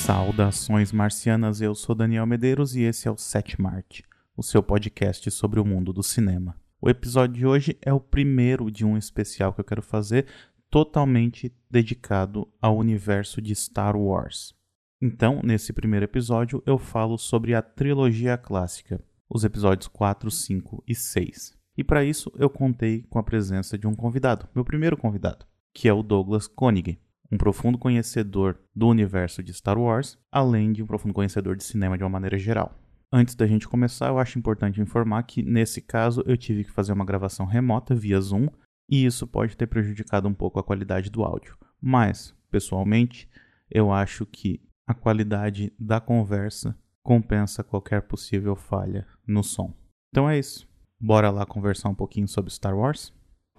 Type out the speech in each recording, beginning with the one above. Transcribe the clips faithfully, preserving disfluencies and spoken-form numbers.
Saudações marcianas, eu sou Daniel Medeiros e esse é o Setmart, o seu podcast sobre o mundo do cinema. O episódio de hoje é o primeiro de um especial que eu quero fazer totalmente dedicado ao universo de Star Wars. Então, nesse primeiro episódio, eu falo sobre a trilogia clássica, os episódios quatro, cinco e seis. E para isso, eu contei com a presença de um convidado, meu primeiro convidado, que é o Douglas Koenig, um profundo conhecedor do universo de Star Wars, além de um profundo conhecedor de cinema de uma maneira geral. Antes da gente começar, eu acho importante informar que, nesse caso, eu tive que fazer uma gravação remota via Zoom, e isso pode ter prejudicado um pouco a qualidade do áudio. Mas, pessoalmente, eu acho que a qualidade da conversa compensa qualquer possível falha no som. Então é isso. Bora lá conversar um pouquinho sobre Star Wars?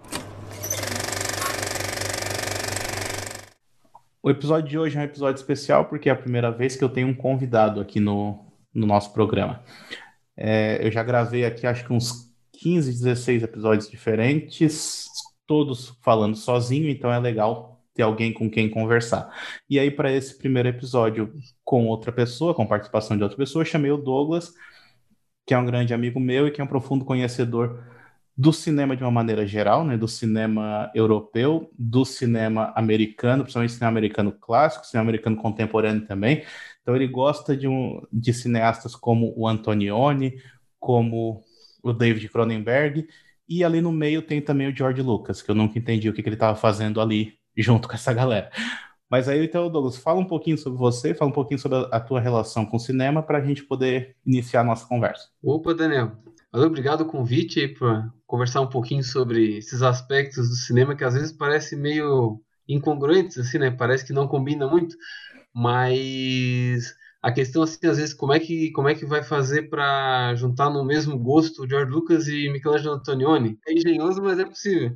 O episódio de hoje é um episódio especial porque é a primeira vez que eu tenho um convidado aqui no, no nosso programa. É, eu já gravei aqui acho que uns quinze, dezesseis episódios diferentes, todos falando sozinho, então é legal ter alguém com quem conversar. E aí, para esse primeiro episódio com outra pessoa, com participação de outra pessoa, eu chamei o Douglas, que é um grande amigo meu e que é um profundo conhecedor do cinema de uma maneira geral, né, do cinema europeu, do cinema americano, principalmente cinema americano clássico, cinema americano contemporâneo também. Então ele gosta de, um, de cineastas como o Antonioni, como o David Cronenberg, e ali no meio tem também o George Lucas, que eu nunca entendi o que, que ele estava fazendo ali junto com essa galera. Mas aí, então, Douglas, fala um pouquinho sobre você, fala um pouquinho sobre a, a tua relação com o cinema para a gente poder iniciar a nossa conversa. Opa, Daniel. Valeu, obrigado o convite aí para conversar um pouquinho sobre esses aspectos do cinema que às vezes parece meio incongruentes, assim, né? Parece que não combina muito, mas a questão, assim, às vezes, como é que, como é que vai fazer para juntar no mesmo gosto o George Lucas e Michelangelo Antonioni? É engenhoso, mas é possível.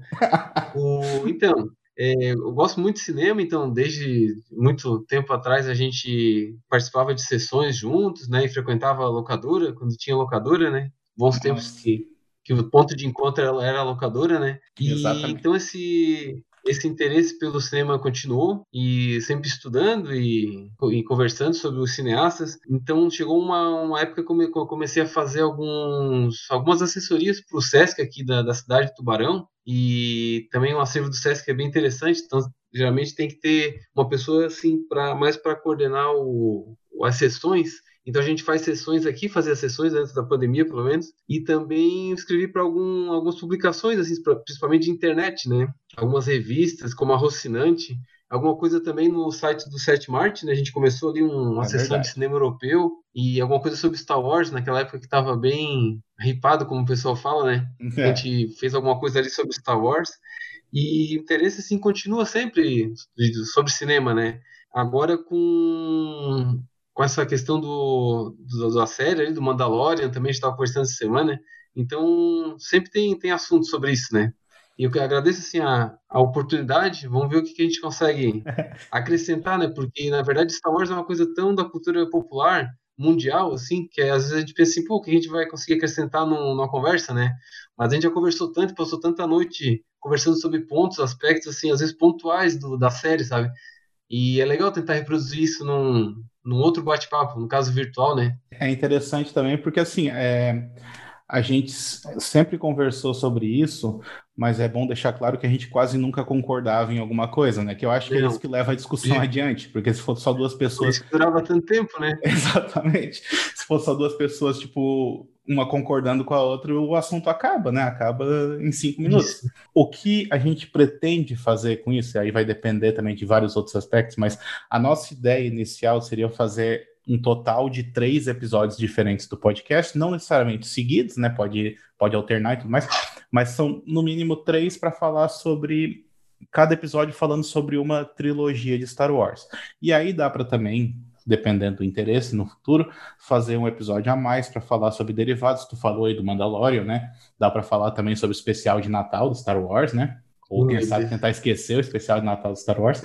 o, então, é, eu gosto muito de cinema, então desde muito tempo atrás a gente participava de sessões juntos, né? E frequentava a locadora, quando tinha locadora, né? Bons tempos Nossa. que, que o ponto de encontro era, era a locadora, né? E Exatamente. então esse, esse interesse pelo cinema continuou, e sempre estudando e, e conversando sobre os cineastas. Então chegou uma, uma época que eu comecei a fazer alguns, algumas assessorias para o Sesc aqui da, da cidade de Tubarão, e também o acervo do Sesc é bem interessante, então geralmente tem que ter uma pessoa assim para mais para coordenar o, as sessões. Então a gente faz sessões aqui, fazia sessões antes da pandemia, pelo menos, e também escrevi para algum, algumas publicações, assim, pra, principalmente de internet, né? Algumas revistas, como a Rocinante, alguma coisa também no site do Setmart, né? A gente começou ali um, uma É sessão verdade. de cinema europeu e alguma coisa sobre Star Wars, naquela época que estava bem hypado, como o pessoal fala, né? É. A gente fez alguma coisa ali sobre Star Wars. E o interesse, assim, continua sempre sobre cinema, né? Agora com com essa questão do, do da série ali, do Mandalorian, também a gente estava conversando essa semana, então sempre tem, tem assunto sobre isso, né? E eu que agradeço assim a, a oportunidade, vamos ver o que, que a gente consegue acrescentar, né? Porque na verdade Star Wars é uma coisa tão da cultura popular mundial, assim, que às vezes a gente pensa assim, pô, o que a gente vai conseguir acrescentar num, numa conversa, né? Mas a gente já conversou tanto, passou tanta noite conversando sobre pontos, aspectos, assim, às vezes pontuais do, da série, sabe? E é legal tentar reproduzir isso num, num outro bate-papo, no caso virtual, né? É interessante também porque, assim, é, a gente sempre conversou sobre isso, mas é bom deixar claro que a gente quase nunca concordava em alguma coisa, né? Que eu acho que é isso Não, que leva a discussão por adiante, porque se for só duas pessoas. isso que durava tanto tempo, né? Exatamente. Se for só duas pessoas, tipo, uma concordando com a outra, o assunto acaba, né? Acaba em cinco minutos. Isso. O que a gente pretende fazer com isso, e aí vai depender também de vários outros aspectos, mas a nossa ideia inicial seria fazer um total de três episódios diferentes do podcast, não necessariamente seguidos, né? Pode, pode alternar e tudo mais, mas são no mínimo três para falar sobre cada episódio falando sobre uma trilogia de Star Wars. E aí dá para também, dependendo do interesse no futuro, fazer um episódio a mais para falar sobre derivados. Tu falou aí do Mandalorian, né? Dá para falar também sobre o especial de Natal do Star Wars, né? Ou quem sabe tentar esquecer o especial de Natal do Star Wars.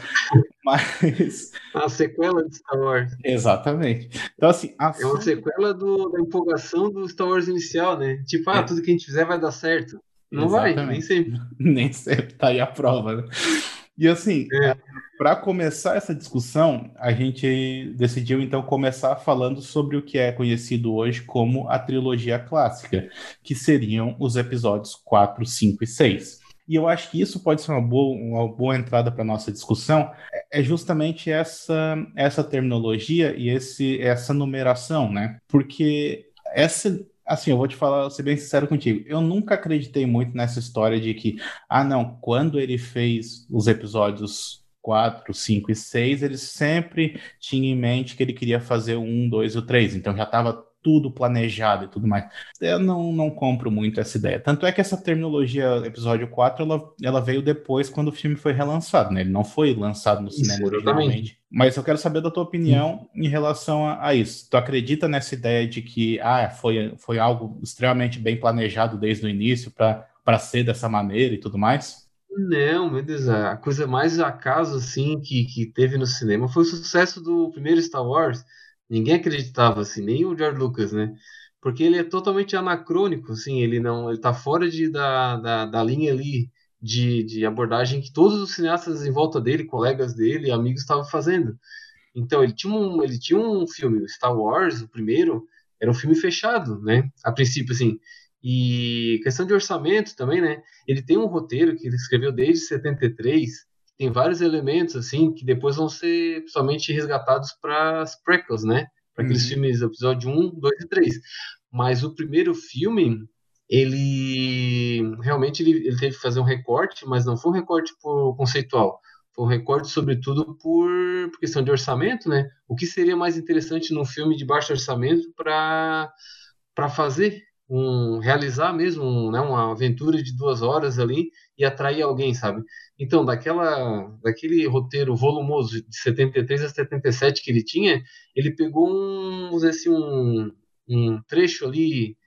Mas A sequela de Star Wars. exatamente. Então, assim, É uma assunto... sequela do, da empolgação do Star Wars inicial, né? Tipo, ah, é, tudo que a gente fizer vai dar certo. Não vai, nem exatamente. sempre. Nem sempre tá aí a prova, né? E assim, É, para começar essa discussão, a gente decidiu então começar falando sobre o que é conhecido hoje como a trilogia clássica, que seriam os episódios quatro, cinco e seis. E eu acho que isso pode ser uma boa, uma boa entrada para a nossa discussão, é é justamente essa, essa terminologia e esse, essa numeração, né? Porque essa, assim, eu vou te falar, ser bem sincero contigo, eu nunca acreditei muito nessa história de que, ah, não, quando ele fez os episódios quatro, cinco e seis, ele sempre tinha em mente que ele queria fazer o um, dois e o três, então já estava tudo planejado e tudo mais. Eu não, não compro muito essa ideia. Tanto é que essa terminologia episódio quatro, ela, ela veio depois quando o filme foi relançado, né? Ele não foi lançado no isso, cinema exatamente. originalmente. Mas eu quero saber da tua Sim. opinião em relação a, a isso. Tu acredita nessa ideia de que ah, foi, foi algo extremamente bem planejado desde o início para para ser dessa maneira e tudo mais? Não, meu Deus, a coisa mais acaso assim que, que teve no cinema foi o sucesso do primeiro Star Wars. Ninguém acreditava assim, nem o George Lucas, né? Porque ele é totalmente anacrônico, assim, ele não, ele tá fora de, da, da, da linha ali de, de abordagem que todos os cineastas em volta dele, colegas dele, amigos estavam fazendo. Então, ele tinha um, ele tinha um filme, o Star Wars, o primeiro, era um filme fechado, né? A princípio, assim. E questão de orçamento também, né? Ele tem um roteiro que ele escreveu desde setenta e três, tem vários elementos, assim, que depois vão ser somente resgatados para as prequels, né? Para aqueles Uhum. filmes, episódio um, dois e três. Mas o primeiro filme, ele realmente ele, ele teve que fazer um recorte, mas não foi um recorte por conceitual. Foi um recorte, sobretudo, por, por questão de orçamento, né? O que seria mais interessante num filme de baixo orçamento para para fazer um realizar mesmo um, né, uma aventura de duas horas ali e atrair alguém, sabe? Então, daquela daquele roteiro volumoso de setenta e três a setenta e sete que ele tinha, ele pegou um, vamos dizer assim, um, um trecho ali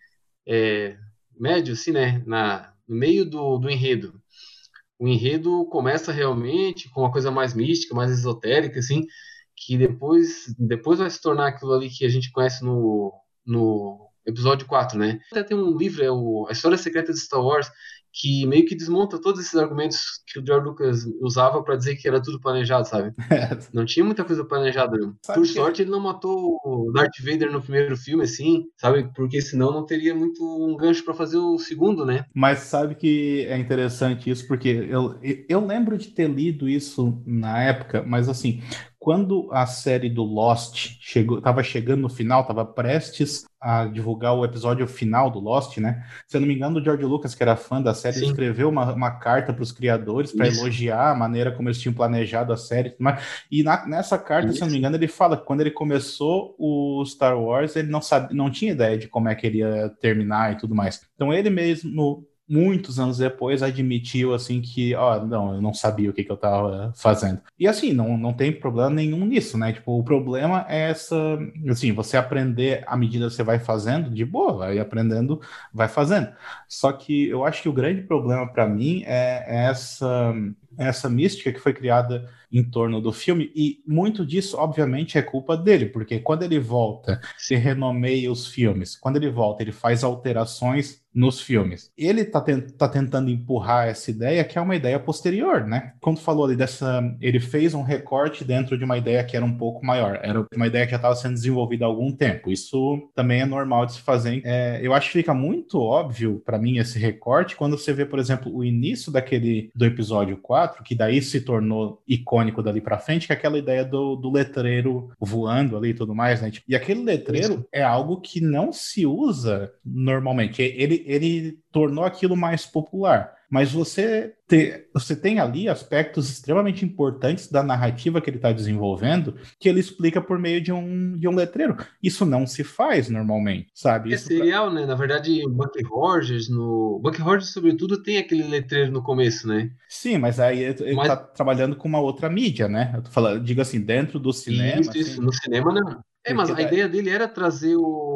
é, médio, assim, né? Na, no meio do, do enredo. O enredo começa realmente com uma coisa mais mística, mais esotérica, assim, que depois, depois vai se tornar aquilo ali que a gente conhece no, no episódio quatro, né? Até tem um livro, é o A História Secreta de Star Wars, que meio que desmonta todos esses argumentos que o George Lucas usava para dizer que era tudo planejado, sabe? Não tinha muita coisa planejada, não. Por Sabe que sorte, ele não matou o Darth Vader no primeiro filme, assim, sabe? Porque senão não teria muito um gancho para fazer o segundo, né? Mas sabe que é interessante isso, porque eu, eu lembro de ter lido isso na época, mas assim, quando a série do Lost chegou, estava chegando no final, estava prestes a divulgar o episódio final do Lost, né? Se eu não me engano, o George Lucas, que era fã da série, Sim, escreveu uma, uma carta para os criadores para isso, elogiar a maneira como eles tinham planejado a série e tudo mais. E na, nessa carta, se eu não me isso. engano, ele fala que quando ele começou o Star Wars, ele não sabe, não tinha ideia de como é que ele ia terminar e tudo mais. Então ele mesmo, muitos anos depois, admitiu assim que, ó, não, eu não sabia o que, que eu tava fazendo. E assim, não, não tem problema nenhum nisso, né? Tipo, o problema é essa, assim, você aprender à medida que você vai fazendo, de boa, vai aprendendo, vai fazendo. Só que eu acho que o grande problema para mim é essa essa mística que foi criada em torno do filme, e muito disso, obviamente, é culpa dele, porque quando ele volta, ele renomeia os filmes, quando ele volta, ele faz alterações nos filmes. Ele tá, tent, tá tentando empurrar essa ideia, que é uma ideia posterior, né? Quando falou ali dessa. Ele fez um recorte dentro de uma ideia que era um pouco maior, era uma ideia que já estava sendo desenvolvida há algum tempo. Isso também é normal de se fazer. É, eu acho que fica muito óbvio para mim esse recorte quando você vê, por exemplo, o início daquele do episódio quatro, que daí se tornou icônico dali para frente, que é aquela ideia do, do letreiro voando ali e tudo mais, né? E aquele letreiro Isso. é algo que não se usa normalmente. Ele, ele tornou aquilo mais popular. Mas você, te, você tem ali aspectos extremamente importantes da narrativa que ele está desenvolvendo que ele explica por meio de um, de um letreiro. Isso não se faz normalmente, sabe? É Isso pra... serial, né? Na verdade, o Bucky Rogers, no. Bucky Rogers, sobretudo, tem aquele letreiro no começo, né? Sim, mas aí ele Mas está trabalhando com uma outra mídia, né? Eu tô falando, digo assim, dentro do cinema, isso, isso, assim, no cinema não. É, mas porque a daí. ideia dele era trazer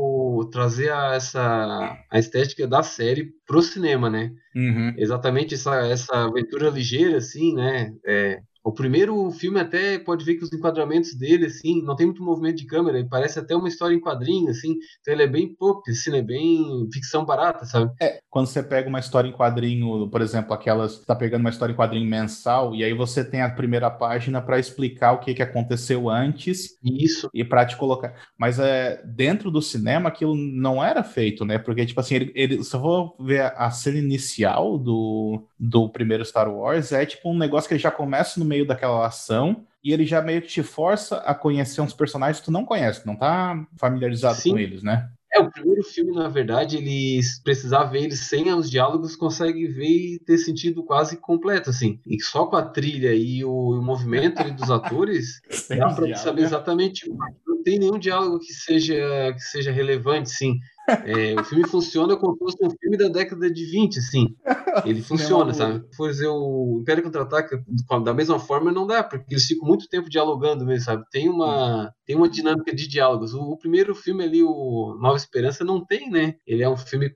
o trazer a, essa a estética da série pro cinema, né? Uhum. Exatamente essa essa aventura ligeira assim, né? É, O primeiro filme até pode ver que os enquadramentos dele, assim, não tem muito movimento de câmera, ele parece até uma história em quadrinho, assim, então ele é bem pop, assim, é bem ficção barata, sabe? É, quando você pega uma história em quadrinho, por exemplo, aquelas, tá pegando uma história em quadrinho mensal, e aí você tem a primeira página para explicar o que que aconteceu antes Isso, e para te colocar. Mas é, dentro do cinema aquilo não era feito, né? Porque, tipo assim, ele, ele, se eu vou ver a, a cena inicial do, do primeiro Star Wars, é tipo um negócio que ele já começa no meio daquela ação. E ele já meio que te força a conhecer uns personagens que tu não conhece, não tá familiarizado com sim. eles, né? É, o primeiro filme, na verdade, eles precisar ver eles sem os diálogos, consegue ver e ter sentido quase completo, assim. E só com a trilha e o, o movimento ali dos atores, Sem dá os para saber diálogos. exatamente. Não tem nenhum diálogo que seja, que seja relevante, sim. É, o filme funciona como se fosse um filme da década de vinte, assim. Ele Cinema funciona, mudo. sabe? Se for dizer o Império Contra-Ataca da mesma forma, não dá, porque eles ficam muito tempo dialogando mesmo, sabe? Tem uma, tem uma dinâmica de diálogos. O, o primeiro filme ali, o Nova Esperança, não tem, né? Ele é um filme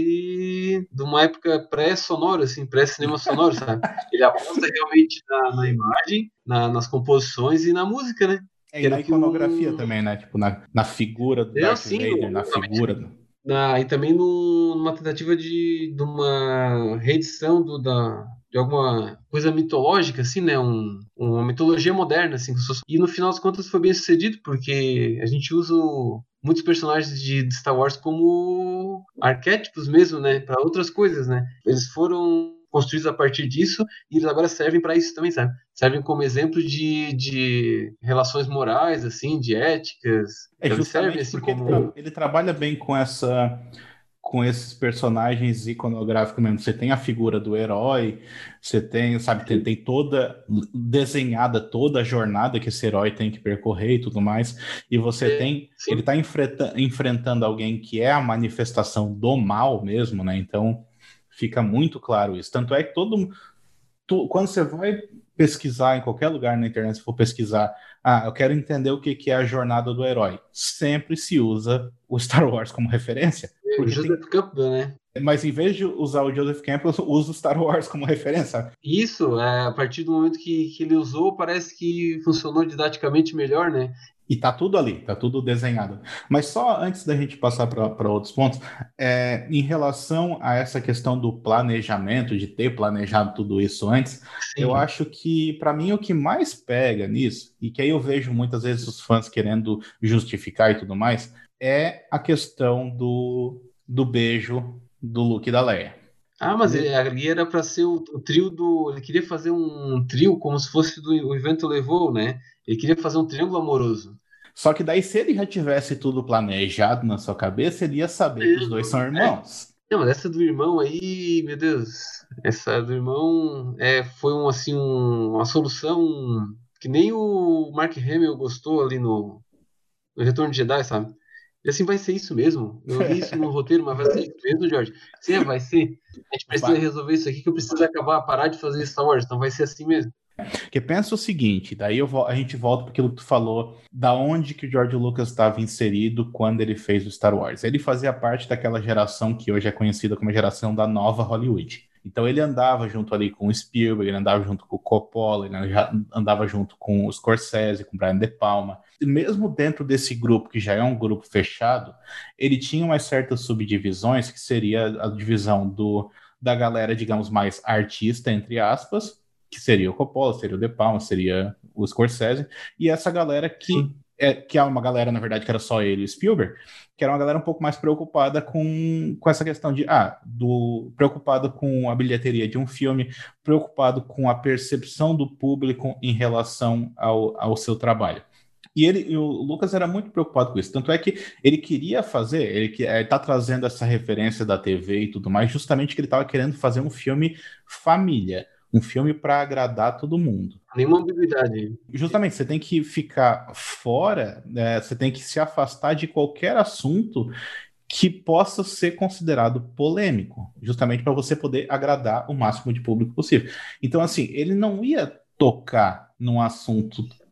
quase de uma época pré-sonora, assim, pré-cinema sonoro, sabe? Ele aposta realmente na, na imagem, na- nas composições e na música, né? É, Que e era na o que iconografia um. também, né? Tipo, na, na figura do É Darth assim, no, Vader, na figura. do- na, e também no, numa tentativa de, de uma reedição do, da, de alguma coisa mitológica, assim, né? Um, uma mitologia moderna, assim. como se fosse- E no final das contas foi bem sucedido, porque a gente usa o- muitos personagens de, de Star Wars como arquétipos mesmo, né? Para outras coisas, né? Eles foram construídos a partir disso e eles agora servem para isso também, sabe? Servem como exemplo de, de relações morais, assim, de éticas. É Então eles servem justamente assim porque ele, tra- como. ele trabalha bem com essa, com esses personagens iconográficos mesmo. Você tem a figura do herói, você tem, sabe, tem, tem toda desenhada toda a jornada que esse herói tem que percorrer e tudo mais. E você É, tem, ele sim. está enfrentando alguém que é a manifestação do mal mesmo, né? Então fica muito claro isso. Tanto é que todo tu- quando você vai pesquisar em qualquer lugar na internet, se for pesquisar, ah, eu quero entender o que, que é a jornada do herói, sempre se usa o Star Wars como referência, É, o porque tem. Joseph Campbell, né? Mas em vez de usar o Joseph Campbell, usa o Star Wars como referência. Isso, é, a partir do momento que, que ele usou, parece que funcionou didaticamente melhor, né? E tá tudo ali, tá tudo desenhado. Mas só antes da gente passar para outros pontos, é, em relação a essa questão do planejamento, de ter planejado tudo isso antes, eu Sim. acho que, para mim, o que mais pega nisso, e que aí eu vejo muitas vezes os fãs querendo justificar e tudo mais, é a questão do, do beijo do Luke e da Leia. Ah, mas ele, ali era para ser o, o trio do. Ele queria fazer um trio como se fosse do o evento levou, né? Ele queria fazer um triângulo amoroso. Só que daí, se ele já tivesse tudo planejado na sua cabeça, ele ia saber que os dois são É, irmãos. não, mas essa do irmão aí, meu Deus, essa do irmão é, foi um, assim, um- uma solução que nem o Mark Hamill gostou ali no, no Retorno de Jedi, sabe? E assim vai ser isso mesmo. Eu li isso no roteiro, mas vai ser isso mesmo, Jorge. Sim, é, vai ser. A gente precisa Vai. resolver isso aqui, que eu preciso acabar, parar de fazer Star Wars. Então vai ser assim mesmo. Porque pensa o seguinte, daí eu vo- a gente volta para aquilo que tu falou, da onde que o George Lucas estava inserido quando ele fez o Star Wars. Ele fazia parte daquela geração que hoje é conhecida como a geração da nova Hollywood. Então ele andava junto ali com o Spielberg, ele andava junto com o Coppola, ele já andava junto com o Scorsese, com o Brian De Palma. E mesmo dentro desse grupo, que já é um grupo fechado, ele tinha umas certas subdivisões, que seria a divisão do, da galera, digamos, mais artista, entre aspas, que seria o Coppola, seria o De Palma, seria o Scorsese, e essa galera que Sim. é, que é uma galera, na verdade, que era só ele e o Spielberg, que era uma galera um pouco mais preocupada com, com essa questão de, ah, do, preocupada com a bilheteria de um filme, preocupado com a percepção do público em relação ao, ao seu trabalho. E ele, e o Lucas era muito preocupado com isso. Tanto é que ele queria fazer, ele está trazendo essa referência da T V e tudo mais, justamente que ele estava querendo fazer um filme família, um filme para agradar todo mundo. Nenhuma ambiguidade. Justamente, você tem que ficar fora, né, você tem que se afastar de qualquer assunto que possa ser considerado polêmico, justamente para você poder agradar o máximo de público possível. Então, assim, ele não ia tocar num assunto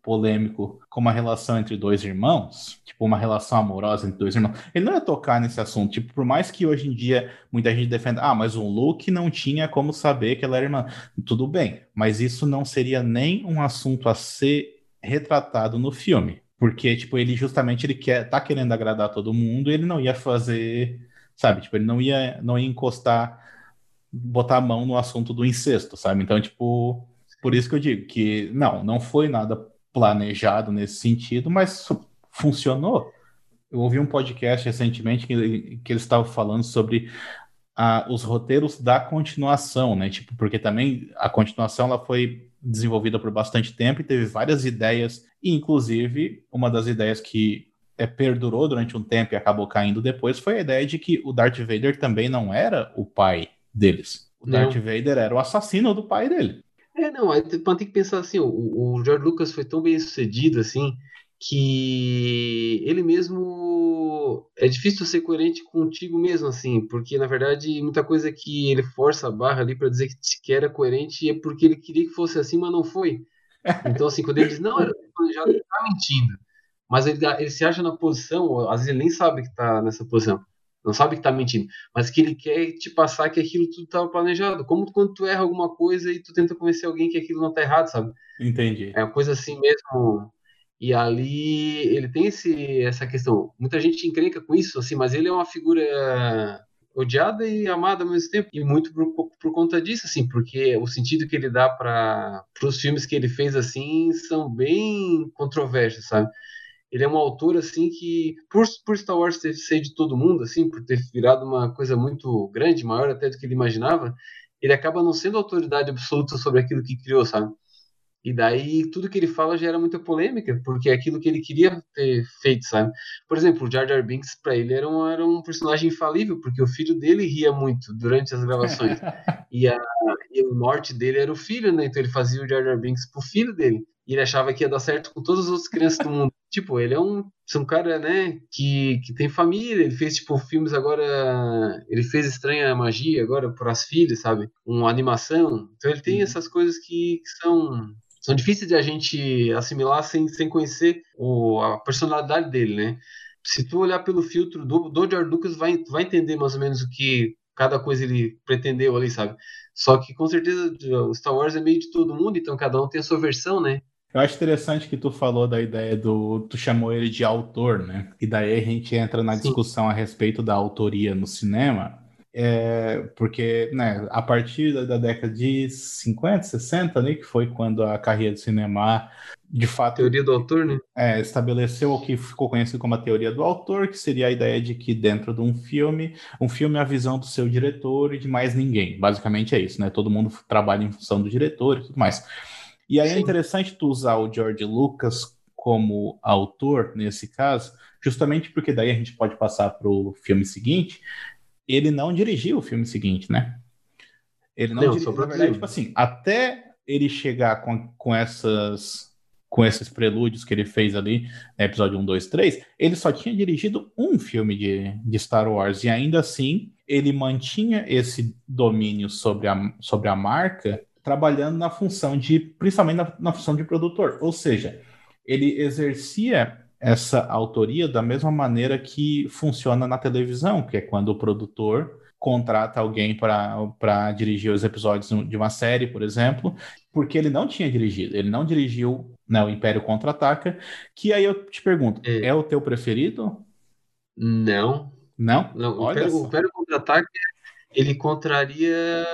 polêmico como a relação entre dois irmãos, tipo uma relação amorosa entre dois irmãos, ele não ia tocar nesse assunto. Tipo, por mais que hoje em dia muita gente defenda, ah, mas o Luke não tinha como saber que ela era irmã. Tudo bem, mas isso não seria nem um assunto a ser retratado no filme. Porque, tipo, ele justamente ele quer, tá querendo agradar todo mundo e ele não ia fazer, sabe? Tipo, ele não ia, não ia encostar, botar a mão no assunto do incesto, sabe? Então, tipo, por isso que eu digo que não, não foi nada planejado nesse sentido, mas funcionou. Eu ouvi um podcast recentemente que, ele- que eles estavam falando sobre a- os roteiros da continuação, né? Tipo, porque também a continuação ela foi desenvolvida por bastante tempo e teve várias ideias, e inclusive uma das ideias que é, perdurou durante um tempo e acabou caindo depois foi a ideia de que o Darth Vader também não era o pai deles. O Darth Não. Vader era o assassino do pai dele. É, não, aí tem tem que pensar assim, o, o George Lucas foi tão bem sucedido assim, que ele mesmo é difícil ser coerente contigo mesmo assim, porque na verdade muita coisa que ele força a barra ali para dizer que que era coerente é porque ele queria que fosse assim, mas não foi. Então assim, quando ele diz não, era planejado, ele tá mentindo. Mas ele, ele se acha na posição, às vezes ele nem sabe que tá nessa posição. Não sabe que tá mentindo, mas que ele quer te passar que aquilo tudo estava planejado. Como quando tu erra alguma coisa e tu tenta convencer alguém que aquilo não tá errado, sabe? Entendi. É uma coisa assim mesmo. E ali ele tem esse, essa questão. Muita gente encrenca com isso, assim, mas ele é uma figura odiada e amada ao mesmo tempo. E muito por, por conta disso, assim, porque o sentido que ele dá para os filmes que ele fez, assim, são bem controversos, sabe? Ele é um autor assim que por, por Star Wars ter ser de todo mundo assim, por ter virado uma coisa muito grande, maior até do que ele imaginava, ele acaba não sendo autoridade absoluta sobre aquilo que criou, sabe? E daí tudo que ele fala gera muita polêmica, porque é aquilo que ele queria ter feito, sabe? Por exemplo, o Jar Jar Binks para ele era um, era um personagem infalível, porque o filho dele ria muito durante as gravações. E, a, e o norte dele era o filho, né? Então ele fazia o Jar Jar Binks pro filho dele. E ele achava que ia dar certo com todas as outras crianças do mundo. Tipo, ele é um, é um cara, né, que, que tem família. Ele fez, tipo, filmes agora. Ele fez Estranha Magia agora para as filhas, sabe? Uma animação. Então ele tem Uhum. essas coisas que, que são. São difíceis de a gente assimilar sem, sem conhecer o, a personalidade dele, né? Se tu olhar pelo filtro do, do George Lucas, vai, vai entender mais ou menos o que cada coisa ele pretendeu ali, sabe? Só que com certeza o Star Wars é meio de todo mundo, então cada um tem a sua versão, né? Eu acho interessante que tu falou da ideia do. Tu chamou ele de autor, né? E daí a gente entra na Sim, discussão a respeito da autoria no cinema. É, porque, né, a partir da, da década de cinquenta, sessenta, ali, que foi quando a carreira do cinema, de fato, teoria do autor, né? é, estabeleceu o que ficou conhecido como a teoria do autor, que seria a ideia de que dentro de um filme, um filme é a visão do seu diretor e de mais ninguém. Basicamente é isso, né? Todo mundo trabalha em função do diretor e tudo mais. E aí é Sim. interessante tu usar o George Lucas como autor, nesse caso, justamente porque daí a gente pode passar para o filme seguinte. Ele não dirigiu o filme seguinte, né? Ele não Não, só dirigiu. Na verdade, tipo produziu. assim, até ele chegar com, com essas. Com esses prelúdios que ele fez ali no episódio um, dois, três, ele só tinha dirigido um filme de, de Star Wars, e ainda assim ele mantinha esse domínio sobre a, sobre a marca, trabalhando na função de, principalmente na, na função de produtor. Ou seja, ele exercia essa autoria da mesma maneira que funciona na televisão, que é quando o produtor contrata alguém para dirigir os episódios de uma série, por exemplo, porque ele não tinha dirigido, ele não dirigiu, né, o Império Contra-Ataca, que aí eu te pergunto, É, é o teu preferido? não, Não? não. O Olha Império, o só. Império Contra-Ataque, ele contraria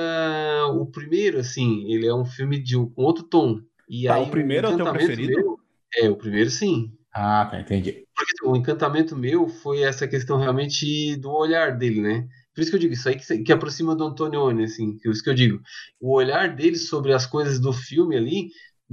o primeiro, assim. Ele é um filme de um, com outro tom. E Tá, o aí o primeiro é o teu encantamento preferido? meu é o primeiro, sim. Ah, tá, entendi. Porque assim, o encantamento meu foi essa questão realmente do olhar dele, né? Por isso que eu digo, isso aí que, que aproxima do Antonioni, assim, que é isso que eu digo. O olhar dele sobre as coisas do filme ali,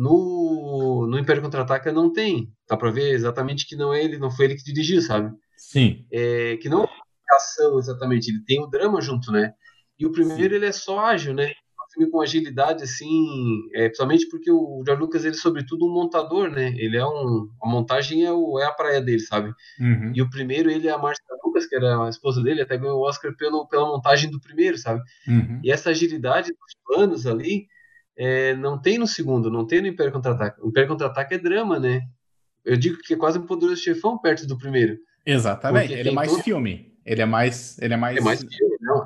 no, no Império Contra-Ataca não tem. Dá pra ver exatamente que não é ele, não foi ele que dirigiu, sabe? Sim, É, que não é ação exatamente, ele tem o drama junto, né? E o primeiro sim. ele é só ágil, né? Um filme com agilidade, assim, é, principalmente porque o George Lucas, ele é sobretudo um montador, né? Ele é um, a montagem é, o, é a praia dele, sabe? E Uhum, o primeiro, ele e a Marcia Lucas, que era a esposa dele, até ganhou o Oscar pelo, pela montagem do primeiro, sabe? uhum. E essa agilidade dos planos ali, é, não tem no segundo, não tem no Império Contra-Ataca. O Império Contra-Ataca é drama, né? Eu digo que é quase um Poderoso Chefão perto do primeiro. Exatamente, Porque ele é tem mais todo... filme. Ele é mais. Ele é É mais. mais filme, não.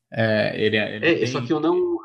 É, ele, é- ele É, só que eu tem. não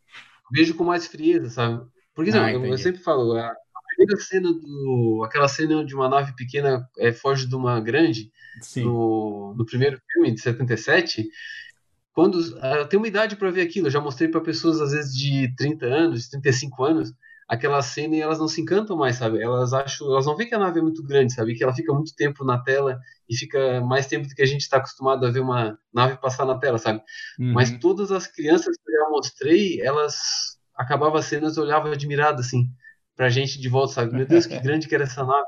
vejo com mais frieza, sabe? Porque Ah, não, eu, eu entendi. sempre falo, a, a primeira cena do... Aquela cena onde uma nave pequena é, foge de uma grande, Sim. no, no primeiro filme, de setenta e sete, quando ah, eu tenho uma idade para ver aquilo, eu já mostrei para pessoas às vezes de trinta anos, de trinta e cinco anos, aquela cena e elas não se encantam mais, sabe? Elas acham, elas não veem que a nave é muito grande, sabe? Que ela fica muito tempo na tela e fica mais tempo do que a gente está acostumado a ver uma nave passar na tela, sabe? Mas Uhum. todas as crianças que eu já mostrei, elas acabavam as cenas e olhavam admirado assim pra gente de volta, sabe? Meu Deus, que grande que era essa nave.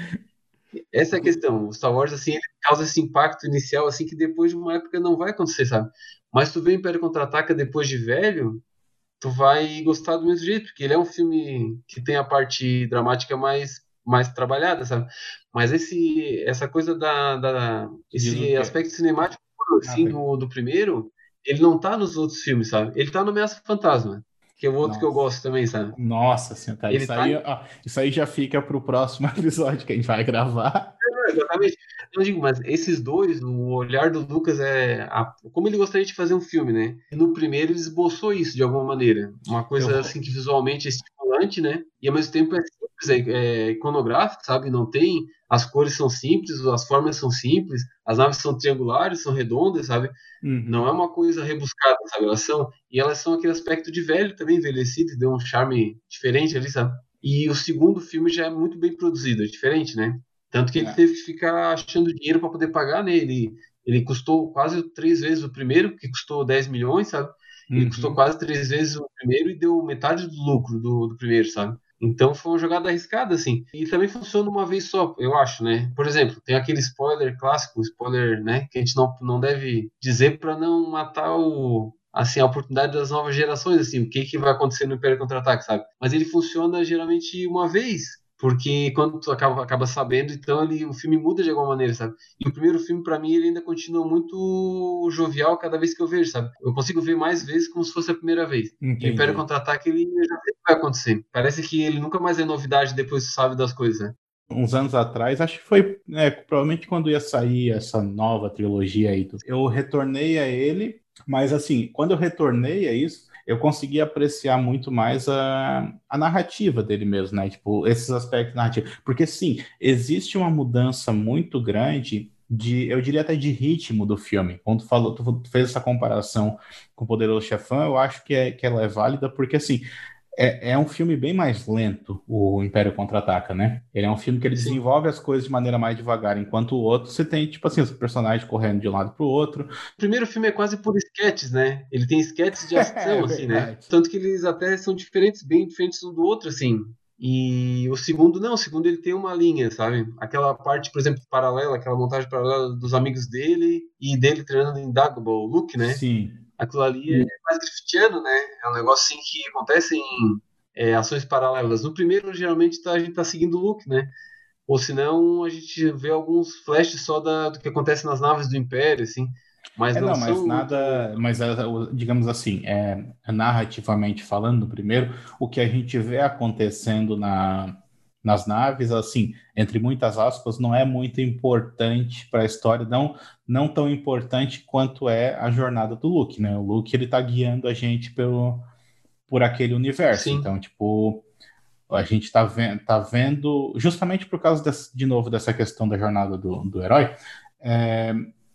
Essa é a questão. O Star Wars, assim, ele causa esse impacto inicial, assim, que depois de uma época não vai acontecer, sabe? Mas tu vê o Império Contra-Ataca depois de velho, tu vai gostar do mesmo jeito, porque ele é um filme que tem a parte dramática mais, mais trabalhada, sabe? Mas esse, essa coisa da, da Diz o esse quê? aspecto cinemático, Ah, assim, foi. do, do primeiro, ele não tá nos outros filmes, sabe? Ele tá no Ameaça Fantasma, que é o outro que eu Nossa. gosto também, sabe? Nossa senhora, tá. Ele Isso tá aí, ó, isso aí já fica pro próximo episódio que a gente vai gravar. exatamente. Eu digo, mas esses dois, o olhar do Lucas é a- como ele gostaria de fazer um filme, né? E no primeiro ele esboçou isso de alguma maneira, uma Eu coisa assim vou. que visualmente é estimulante, né? E ao mesmo tempo é simples, é, é iconográfico, sabe? Não tem, as cores são simples, as formas são simples, as naves são triangulares, são redondas, sabe? Não é Uhum. uma coisa rebuscada, sabe? Elas são, e elas são aquele aspecto de velho também envelhecido, deu um charme diferente ali, sabe? E o segundo filme já é muito bem produzido, é diferente, né? Tanto que ele É. teve que ficar achando dinheiro para poder pagar nele. Ele custou quase três vezes o primeiro, que custou dez milhões, sabe? Ele custou Uhum. quase três vezes o primeiro e deu metade do lucro do, do primeiro, sabe? Então foi uma jogada arriscada, assim. E também funciona uma vez só, eu acho, né? Por exemplo, tem aquele spoiler clássico, spoiler, né? Que a gente não, não deve dizer para não matar o, assim, a oportunidade das novas gerações, assim, o que, que vai acontecer no Império Contra-Ataque, sabe? Mas ele funciona geralmente uma vez, porque quando tu acaba, acaba sabendo, então ele, o filme muda de alguma maneira, sabe? E o primeiro filme, para mim, ele ainda continua muito jovial cada vez que eu vejo, sabe? Eu consigo ver mais vezes como se fosse a primeira vez. E o Império Entendi. Contra-Ataque, ele já sei que vai acontecer. Parece que ele nunca mais é novidade depois que tu sabe das coisas, né? Uns anos atrás, acho que foi, né, provavelmente quando ia sair essa nova trilogia aí, eu retornei a ele, mas assim, quando eu retornei a isso, eu consegui apreciar muito mais a, a narrativa dele mesmo, né? Tipo, esses aspectos narrativos. Porque sim, existe uma mudança muito grande de, eu diria até de ritmo do filme. Quando tu falou, tu fez essa comparação com o Poderoso Chefão, eu acho que, é, que ela é válida, porque assim, é, é um filme bem mais lento, o Império Contra-Ataca, né? Ele é um filme que ele Sim. desenvolve as coisas de maneira mais devagar, enquanto o outro você tem, tipo assim, os personagens correndo de um lado para o outro. O primeiro filme é quase por esquetes, né? Ele tem esquetes de É ação, assim, né? verdade. Tanto que eles até são diferentes, bem diferentes um do outro, assim. E o segundo, não, o segundo ele tem uma linha, sabe? Aquela parte, por exemplo, paralela, aquela montagem paralela dos amigos dele e dele treinando em Dagobah, o Luke, né? Sim. Aquilo ali é mais griftiano, né? É um negócio assim que acontece em é, ações paralelas. No primeiro, geralmente, tá, a gente tá seguindo o Luke, né? Ou senão a gente vê alguns flashes só da, do que acontece nas naves do Império, assim, mas É, não não, mas são muito. nada, mas é, o- digamos assim, é, narrativamente falando, primeiro, o que a gente vê acontecendo na, nas naves, assim, entre muitas aspas, não é muito importante para a história, não, não tão importante quanto é a jornada do Luke, né? O Luke, ele tá guiando a gente pelo, por aquele universo, Sim, então, tipo, a gente tá vendo, tá vendo justamente por causa, desse, de novo, dessa questão da jornada do, do herói, é,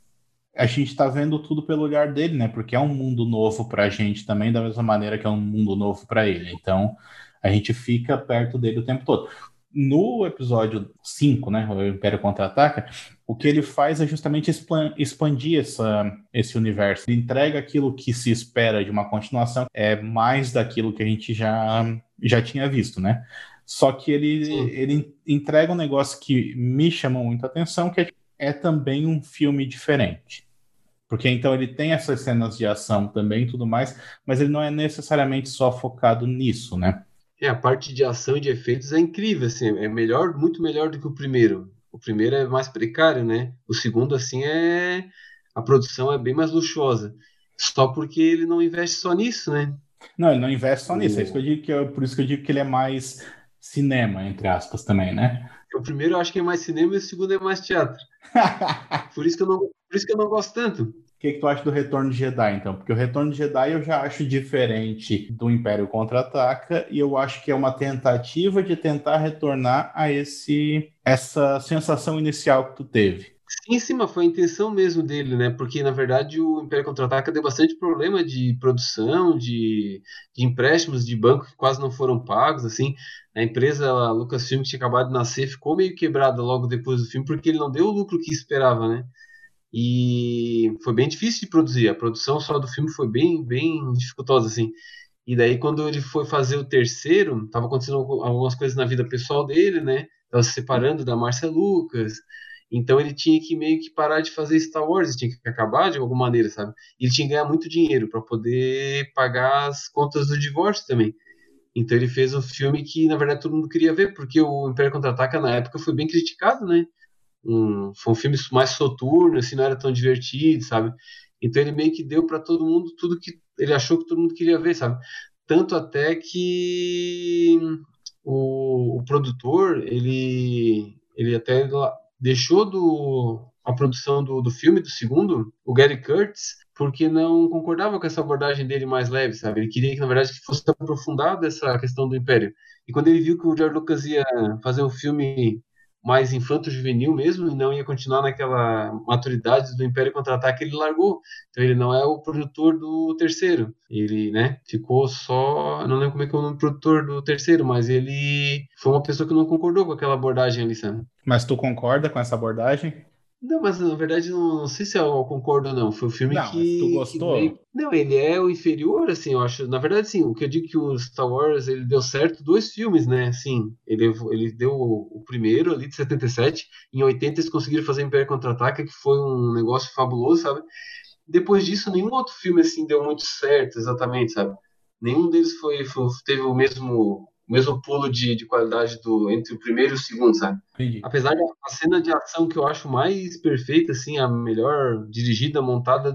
a gente está vendo tudo pelo olhar dele, né? Porque é um mundo novo para a gente também, da mesma maneira que é um mundo novo para ele. Então, a gente fica perto dele o tempo todo. No episódio cinco, né? O Império Contra-Ataca, o que ele faz é justamente expandir essa, esse universo. Ele entrega aquilo que se espera de uma continuação, é mais daquilo que a gente já, já tinha visto, né? Só que ele, sim. ele entrega um negócio que me chamou muito a atenção, que é, é também um filme diferente. Porque então ele tem essas cenas de ação também e tudo mais, mas ele não é necessariamente só focado nisso, né? É, a parte de ação e de efeitos é incrível, assim, é melhor, muito melhor do que o primeiro. O primeiro é mais precário, né? O segundo, assim, é. A produção é bem mais luxuosa. Só porque ele não investe só nisso, né? Não, ele não investe só nisso, é isso que O, eu digo que eu- por isso que eu digo que ele é mais cinema, entre aspas, também, né? o primeiro eu acho que é mais cinema e o segundo é mais teatro. Por isso que eu não, por isso que eu não gosto tanto. O que, que tu acha do Retorno de Jedi, então? Porque o Retorno de Jedi eu já acho diferente do Império Contra-Ataca e eu acho que é uma tentativa de tentar retornar a esse essa sensação inicial que tu teve. Sim, sim, mas foi a intenção mesmo dele, né? Porque, na verdade, o Império Contra-Ataca deu bastante problema de produção, de, de empréstimos de banco que quase não foram pagos, assim. A empresa, a Lucasfilm, que tinha acabado de nascer, ficou meio quebrada logo depois do filme, porque ele não deu o lucro que esperava, né? E foi bem difícil de produzir. A produção só do filme foi bem, bem dificultosa, assim. E daí, quando ele foi fazer o terceiro, tava acontecendo algumas coisas na vida pessoal dele, né? Tava se separando da Márcia Lucas. Então ele tinha que meio que parar de fazer Star Wars, ele tinha que acabar de alguma maneira, sabe? E ele tinha que ganhar muito dinheiro para poder pagar as contas do divórcio também. Então ele fez um filme que, na verdade, todo mundo queria ver, porque o Império Contra-Ataca na época foi bem criticado, né? Um, foi um filme mais soturno, assim, não era tão divertido, sabe? Então ele meio que deu para todo mundo tudo que ele achou que todo mundo queria ver, sabe? Tanto até que o, o produtor, ele, ele até lá- deixou do, a produção do, do filme, do segundo, o Gary Kurtz, porque não concordava com essa abordagem dele mais leve, sabe? Ele queria que, na verdade, que fosse aprofundado essa questão do Império. E quando ele viu que o George Lucas ia fazer um filme mais infanto-juvenil mesmo, e não ia continuar naquela maturidade do Império Contra-Ataque, ele largou. Então ele não é o produtor do terceiro. Ele, né, ficou só, eu não lembro como é que é o nome do produtor do terceiro, mas ele foi uma pessoa que não concordou com aquela abordagem ali, sabe? Mas tu concorda com essa abordagem? Não, mas na verdade não, não sei se eu concordo ou não. Foi o filme Não, mas tu que, que veio. gostou? Não, ele é o inferior, assim, eu acho. Na verdade, sim, o que eu digo que o Star Wars ele deu certo dois filmes, né? Sim, ele, ele deu o, o primeiro ali de setenta e sete, em oitenta eles conseguiram fazer Império Contra-Ataca, que foi um negócio fabuloso, sabe? Depois disso, nenhum outro filme assim deu muito certo, exatamente, sabe? Nenhum deles foi, foi- teve o mesmo, o mesmo pulo de, de qualidade do entre o primeiro e o segundo, sabe? Entendi. Apesar da a cena de ação que eu acho mais perfeita, assim, a melhor dirigida, montada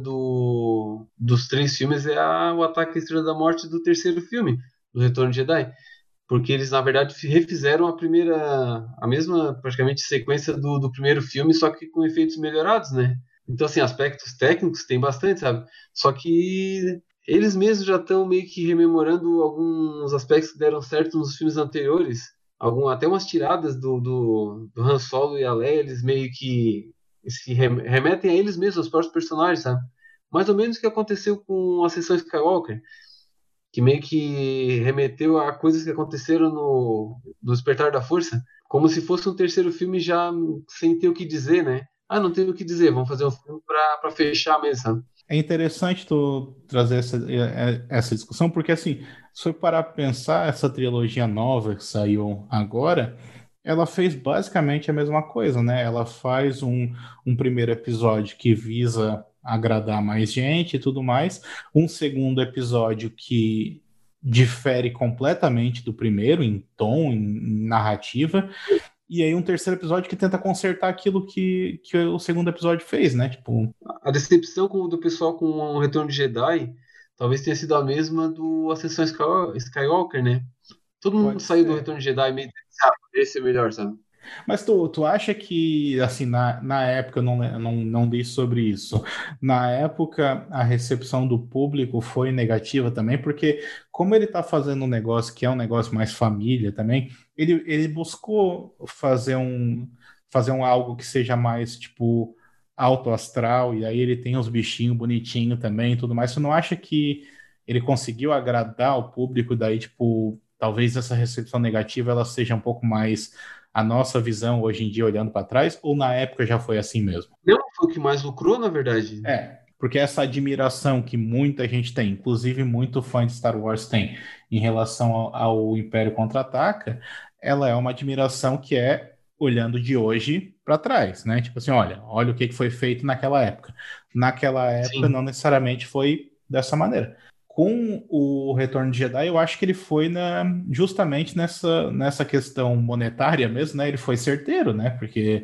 do, dos três filmes é a, o Ataque à Estrela da Morte do terceiro filme, do Retorno de Jedi. Porque eles, na verdade, refizeram a primeira, a mesma, praticamente, sequência do, do primeiro filme, só que com efeitos melhorados, né? Então, assim, aspectos técnicos tem bastante, sabe? Só que eles mesmos já estão meio que rememorando alguns aspectos que deram certo nos filmes anteriores. Algum, até umas tiradas do, do, do Han Solo e a Leia, eles meio que se rem- remetem a eles mesmos, aos próprios personagens, sabe? Mais ou menos o que aconteceu com a Ascensão Skywalker, que meio que remeteu a coisas que aconteceram no, no Despertar da Força, como se fosse um terceiro filme já sem ter o que dizer, né? Ah, não tem o que dizer, vamos fazer um filme pra, pra fechar mesmo, sabe? É interessante tu trazer essa, é- é- essa discussão, porque assim, se eu parar para pensar, essa trilogia nova que saiu agora, ela fez basicamente a mesma coisa, né? Ela faz um, um primeiro episódio que visa agradar mais gente e tudo mais, um segundo episódio que difere completamente do primeiro em tom, em narrativa, e aí um terceiro episódio que tenta consertar aquilo que, que o segundo episódio fez, né? Tipo, A decepção com, do pessoal com o Retorno de Jedi talvez tenha sido a mesma do Ascensão Sky- Skywalker, né? Todo mundo pode saiu do ser. Retorno de Jedi meio ah, esse é o melhor, sabe? Mas tu, tu acha que, assim, na, na época, eu não, le- eu não, não li sobre isso, na época a recepção do público foi negativa também, porque como ele tá fazendo um negócio que é um negócio mais família também, ele, ele buscou fazer um, fazer um algo que seja mais, tipo, alto astral, e aí ele tem os bichinhos bonitinhos também e tudo mais. Tu não acha que ele conseguiu agradar o público, daí, tipo, talvez essa recepção negativa ela seja um pouco mais a nossa visão hoje em dia olhando para trás, ou na época já foi assim mesmo? Não, foi o que mais lucrou, na verdade. É, porque essa admiração que muita gente tem, inclusive muito fã de Star Wars tem, em relação ao, ao Império Contra-Ataca, ela é uma admiração que é olhando de hoje para trás, né? Tipo assim, olha, olha o que que foi feito naquela época. Naquela época Sim. não necessariamente foi dessa maneira. Com o Retorno de Jedi, eu acho que ele foi na, justamente nessa, nessa questão monetária mesmo, né? Ele foi certeiro, né? Porque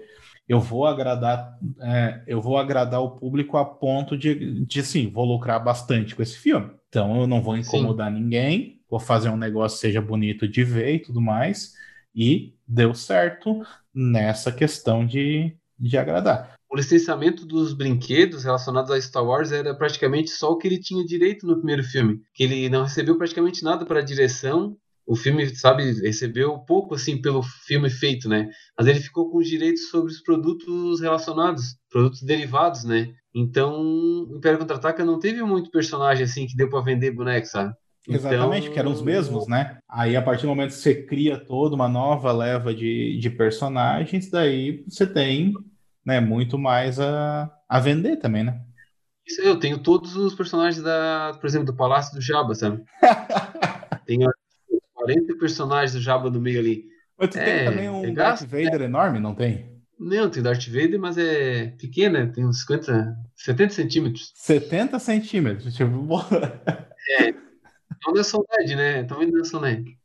eu vou agradar, é, eu vou agradar o público a ponto de, de, sim, vou lucrar bastante com esse filme. Então eu não vou Sim. incomodar ninguém, vou fazer um negócio que seja bonito de ver e tudo mais, e deu certo nessa questão de, de agradar. O licenciamento dos brinquedos relacionados a Star Wars era praticamente só o que ele tinha direito no primeiro filme, que ele não recebeu praticamente nada para a direção. O filme, sabe, recebeu pouco assim pelo filme feito, né? Mas ele ficou com os direitos sobre os produtos relacionados, produtos derivados, né? Então, o Império Contra-Ataca não teve muito personagem assim que deu para vender boneco, sabe? Exatamente, que eram os Então, mesmos, né? Aí, a partir do momento que você cria toda uma nova leva de, de personagens, daí você tem, né, muito mais a, a vender também, né? isso eu tenho todos os personagens da, por exemplo, do Palácio do Jabba, sabe? Tenho quarenta personagens do Jabba no meio ali. Mas tu tem também É, é um Darth gasto. Vader enorme, não tem? Não, tem Darth Vader, mas é pequena, tem uns cinquenta, setenta centímetros. setenta centímetros, tipo, É, então não é saudade, né? Também não é saudade.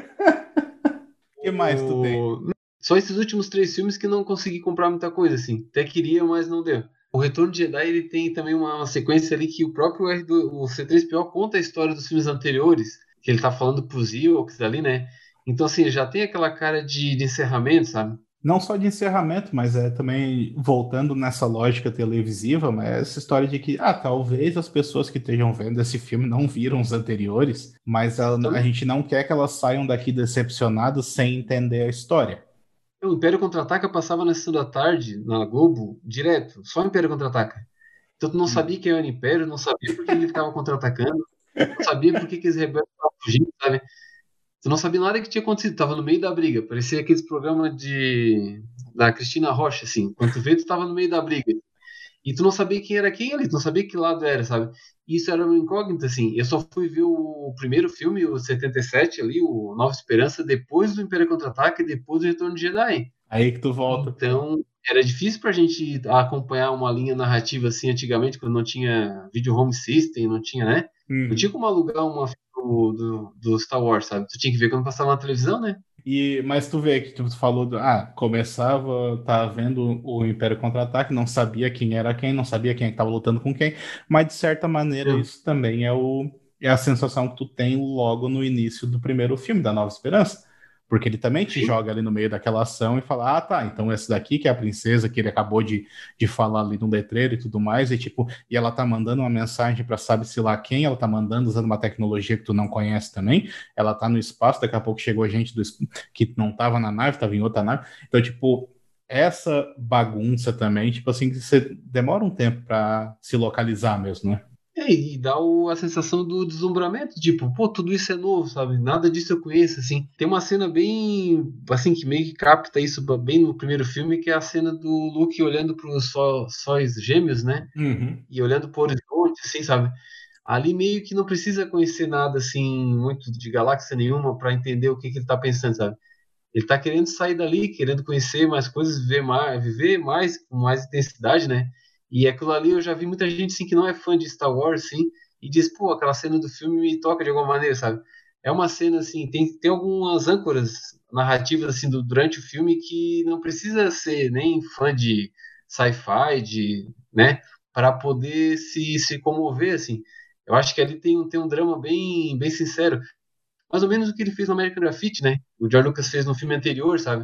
o que mais tu tem? O... Só esses últimos três filmes que não consegui comprar muita coisa, assim. Até queria, mas não deu. O Retorno de Jedi, ele tem também uma, uma sequência ali que o próprio R dois, o C três P O conta a história dos filmes anteriores, que ele tá falando pros Ewoks ali, né? Então, assim, já tem aquela cara de, de encerramento, sabe? Não só de encerramento, mas é também voltando nessa lógica televisiva, mas essa história de que, ah, talvez as pessoas que estejam vendo esse filme não viram os anteriores, mas a, a gente não quer que elas saiam daqui decepcionadas sem entender a história. O Império Contra-Ataca passava na sessão da tarde, na Globo, direto, só o Império Contra-Ataca. Então tu não sabia quem era o Império, não sabia por que ele ficava contra-atacando, não sabia por que, que os rebeldes estavam fugindo, sabe? Tu não sabia nada que tinha acontecido, tava no meio da briga, parecia aqueles programas de da Cristina Rocha, assim, quando tu vê, tu tava no meio da briga. E tu não sabia quem era quem ali, tu não sabia que lado era, sabe? E isso era uma incógnita, assim. Eu só fui ver o primeiro filme, o setenta e sete ali, o Nova Esperança, depois do Império Contra-Ataque e depois do Retorno de Jedi. Aí que tu volta. Então, era difícil pra gente acompanhar uma linha narrativa assim antigamente, quando não tinha video home system, não tinha, né? Não tinha Uhum. como alugar uma do, do, do Star Wars, sabe? Tu tinha que ver quando passava na televisão, né? E, mas tu vê que tu falou, do, ah, começava, tá vendo o Império Contra-Ataque, não sabia quem era quem, não sabia quem estava lutando com quem, mas de certa maneira Hum. isso também é, o, é a sensação que tu tem logo no início do primeiro filme, da Nova Esperança. Porque ele também te Sim. joga ali no meio daquela ação e fala, ah, tá, então essa daqui que é a princesa que ele acabou de, de falar ali no letreiro e tudo mais, e tipo, e ela tá mandando uma mensagem para sabe-se lá quem, ela tá mandando usando uma tecnologia que tu não conhece também, ela tá no espaço, daqui a pouco chegou gente do, que não tava na nave, tava em outra nave, então, tipo, essa bagunça também, tipo assim, você demora um tempo para se localizar mesmo, né? É, e dá o, a sensação do deslumbramento, tipo, pô, tudo isso é novo, sabe? Nada disso eu conheço, assim. Tem uma cena bem, assim, que meio que capta isso bem no primeiro filme, que é a cena do Luke olhando para os só, sóis gêmeos, né? Uhum. E olhando para o horizonte, assim, sabe? Ali meio que não precisa conhecer nada, assim, muito de galáxia nenhuma para entender o que, que ele tá pensando, sabe? Ele tá querendo sair dali, querendo conhecer mais coisas, viver mais, viver mais com mais intensidade, né? E aquilo ali eu já vi muita gente assim que não é fã de Star Wars, assim, e diz, pô, aquela cena do filme me toca de alguma maneira, sabe? É uma cena assim, tem, tem algumas âncoras narrativas assim do, durante o filme que não precisa ser nem fã de sci-fi, de, né, para poder se, se comover assim. Eu acho que ali tem, um- tem um drama bem, bem sincero, mais ou menos o que ele fez no American Graffiti, né? O George Lucas fez no filme anterior, sabe?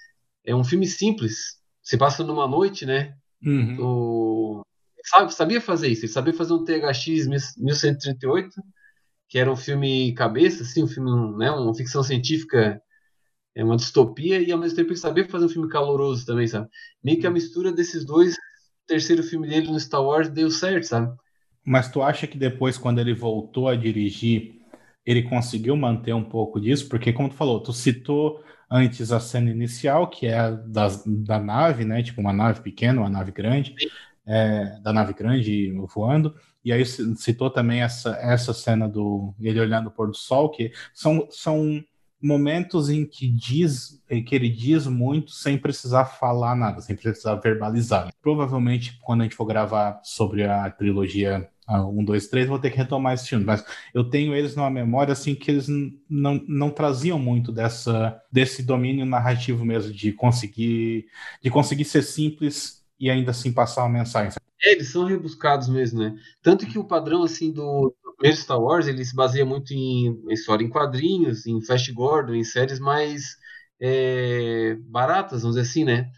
É um filme simples, se passa numa noite, né? Uhum. O... Sabe, sabia fazer isso, ele sabia fazer um T H X mil cento e trinta e oito, que era um filme cabeça, assim, um filme, né, uma ficção científica, é uma distopia, e ao mesmo tempo ele sabia fazer um filme caloroso também, sabe? Meio que a mistura desses dois, o terceiro filme dele no Star Wars deu certo, sabe? Mas tu acha que depois, quando ele voltou a dirigir, ele conseguiu manter um pouco disso? Porque, como tu falou, tu citou antes a cena inicial, que é a das, da nave, né? Tipo, uma nave pequena, uma nave grande, é, da nave grande voando. E aí citou também essa, essa cena do ele olhando o pôr do sol, que são, são momentos em que diz em que ele diz muito sem precisar falar nada, sem precisar verbalizar. Provavelmente, quando a gente for gravar sobre a trilogia a um, dois, três, vou ter que retomar esse filme. Mas eu tenho eles numa memória assim que eles não, não traziam muito dessa, desse domínio narrativo mesmo, de conseguir, de conseguir ser simples e ainda assim passar uma mensagem. É, eles são rebuscados mesmo, né? Tanto que o padrão, assim, do, do primeiro Star Wars, ele se baseia muito em, em história em quadrinhos, em Flash Gordon, em séries mais é, baratas, vamos dizer assim, né?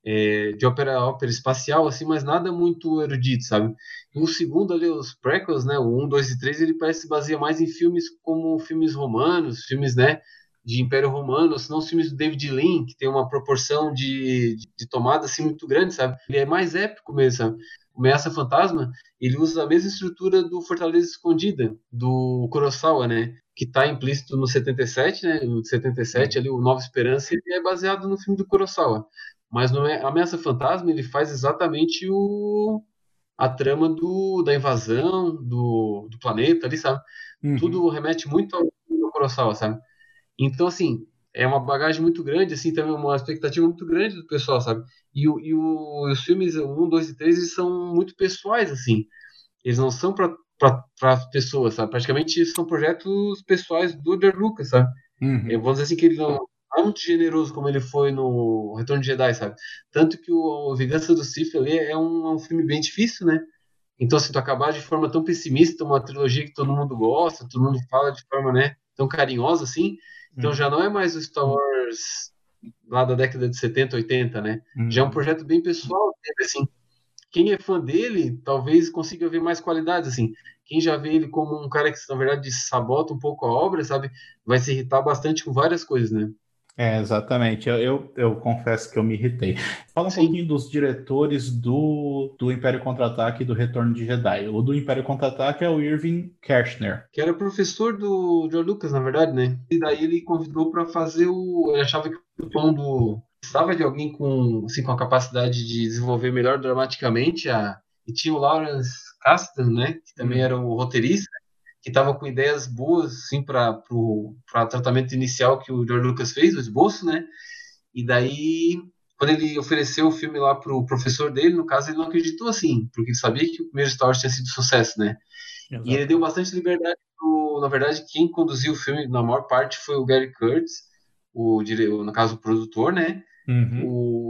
É, de ópera, ópera espacial, assim, mas nada muito erudito, sabe? E o segundo ali, os prequels, né? O um, dois e três, ele parece que se baseia mais em filmes como filmes romanos, filmes, né? De Império Romano, senão os filmes do David Lean, que tem uma proporção de, de, de tomada, assim, muito grande, sabe? Ele é mais épico mesmo, sabe? O Ameaça Fantasma, ele usa a mesma estrutura do Fortaleza Escondida, do Kurosawa, né? Que está implícito no setenta e sete, né? No setenta e sete, ali, o Nova Esperança, ele é baseado no filme do Kurosawa. Mas no Ameaça Fantasma, ele faz exatamente o, a trama do, da invasão do, do planeta ali, sabe? Uhum. Tudo remete muito ao filme do Kurosawa, sabe? Então, assim, é uma bagagem muito grande, assim, também uma expectativa muito grande do pessoal, sabe? E, o, e o, os filmes um, dois e três, eles são muito pessoais, assim. Eles não são para as pessoas, sabe? Praticamente são projetos pessoais do George Lucas, sabe? Uhum. Eu vou dizer assim que ele não, não é muito generoso como ele foi no Retorno de Jedi, sabe? Tanto que o Vingança do Sith ali é um, é um filme bem difícil, né? Então, se tu acabar de forma tão pessimista, uma trilogia que todo mundo gosta, todo mundo fala de forma, né, tão carinhosa assim, então uhum. já não é mais o Star Wars lá da década de setenta, oitenta, né? Uhum. Já é um projeto bem pessoal dele, assim. Quem é fã dele, talvez consiga ver mais qualidades, assim. Quem já vê ele como um cara que, na verdade, sabota um pouco a obra, sabe? Vai se irritar bastante com várias coisas, né? É, exatamente. Eu, eu, eu confesso que eu me irritei. Fala um Sim. pouquinho dos diretores do, do Império Contra-Ataque e do Retorno de Jedi. O do Império Contra-Ataque é o Irving Kershner. Que era professor do George Lucas, na verdade, né? E daí ele convidou para fazer o... Ele achava que o tom do... Precisava de alguém com, assim, com a capacidade de desenvolver melhor dramaticamente. A... E tinha o Lawrence Kasdan, né? Que também hum. era o roteirista, que estava com ideias boas, assim, para o tratamento inicial que o George Lucas fez, o esboço, né? E daí, quando ele ofereceu o filme lá pro professor dele, no caso, ele não acreditou, assim, porque ele sabia que o primeiro Star Wars tinha sido sucesso, né? Exato. E ele deu bastante liberdade pro, na verdade, quem conduziu o filme, na maior parte, foi o Gary Kurtz, o, no caso, o produtor, né? Uhum.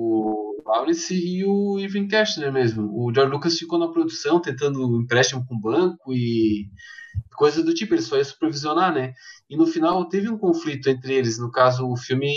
O Lawrence e o Irving Kershner mesmo. O George Lucas ficou na produção, tentando empréstimo com o banco e coisa do tipo, ele só ia supervisionar, né? E no final teve um conflito entre eles. No caso, o filme,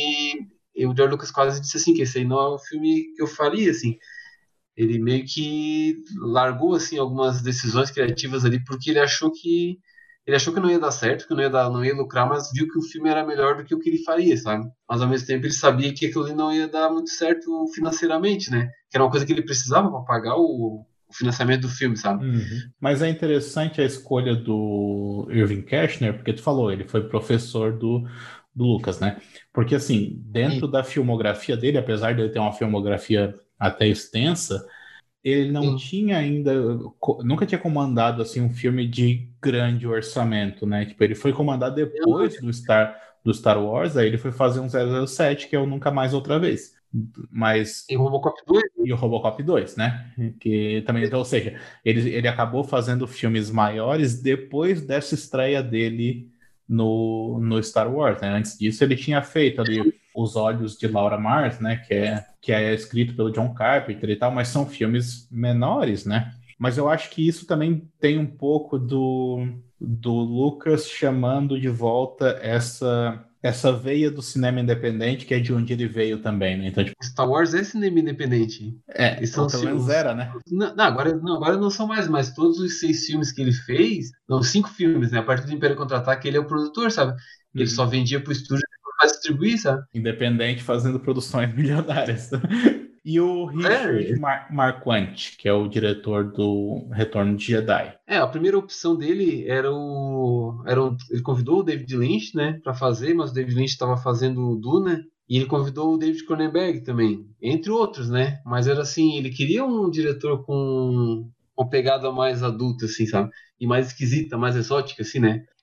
o George Lucas quase disse assim, que esse aí não é o filme que eu faria, assim. Ele meio que largou, assim, algumas decisões criativas ali, porque ele achou que ele achou que não ia dar certo, que não ia, dar, não ia lucrar, mas viu que o filme era melhor do que o que ele faria, sabe? Mas ao mesmo tempo ele sabia que aquilo ali não ia dar muito certo financeiramente, né? Que era uma coisa que ele precisava para pagar o, o financiamento do filme, sabe? Uhum. Mas é interessante a escolha do Irving Kershner, porque tu falou, ele foi professor do, do Lucas, né? Porque assim, dentro Sim. da filmografia dele, apesar de ele ter uma filmografia até extensa, ele não Sim. tinha ainda, nunca tinha comandado assim um filme de grande orçamento, né? Tipo, ele foi comandar depois do Star, do Star Wars, aí ele foi fazer um zero zero sete, que é o Nunca Mais Outra Vez. Mas... E o Robocop dois? E o Robocop dois, né? Que também, então, ou seja, ele, ele acabou fazendo filmes maiores depois dessa estreia dele no, no Star Wars, né? Antes disso, ele tinha feito ali Os Olhos de Laura Mars, né? Que é, que é escrito pelo John Carpenter e tal, mas são filmes menores, né? Mas eu acho que isso também tem um pouco do, do Lucas chamando de volta essa... essa veia do cinema independente, que é de onde ele veio também, né? Então, tipo... Star Wars é cinema independente. É, são pelo menos era, né? Não, não, agora, não, agora não são mais, mas todos os seis filmes que ele fez, não, cinco filmes, né? A partir do Império Contra-Ataque, ele é o produtor, sabe? Ele uhum. só vendia pro estúdio para distribuir, sabe? Independente, fazendo produções milionárias. E o Richard é. Mar- Marquand, que é o diretor do Retorno de Jedi. É, a primeira opção dele era o... Era o ele convidou o David Lynch, né, para fazer, mas o David Lynch estava fazendo o Duna, e ele convidou o David Cronenberg também, entre outros, né? Mas era assim, ele queria um diretor com uma pegada mais adulta, assim, sabe? E mais esquisita, mais exótica, assim, né?